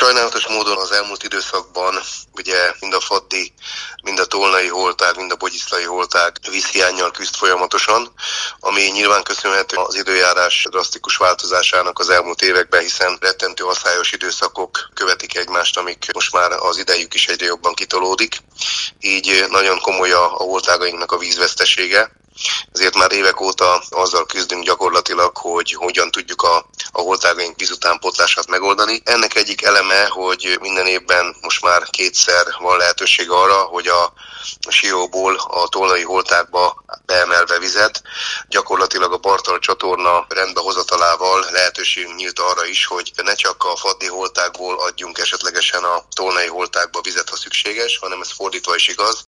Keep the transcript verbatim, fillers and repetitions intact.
Sajnálatos módon az elmúlt időszakban ugye mind a Faddi, mind a Tolnai holtág, mind a Bogyiszlai holtág vízhiánnyal küzd folyamatosan, ami nyilván köszönhető az időjárás drasztikus változásának az elmúlt években, hiszen rettentő aszályos időszakok követik egymást, amik most már az idejük is egyre jobban kitolódik. Így nagyon komoly a holtágainknak a vízvesztesége. Ezért már évek óta azzal küzdünk gyakorlatilag, hogy hogyan tudjuk a, a holtágaink vízutánpótlását megoldani. Ennek egyik eleme, hogy minden évben most már kétszer van lehetőség arra, hogy a Sióból a Tolnai holtágba beemelve vizet, gyakorlatilag a Bartal csatorna rendbehozatalával lehetőségünk nyílt arra is, hogy ne csak a Faddi holtágból adjunk esetlegesen a Tolnai holtágba vizet, ha szükséges, hanem ez fordítva is igaz.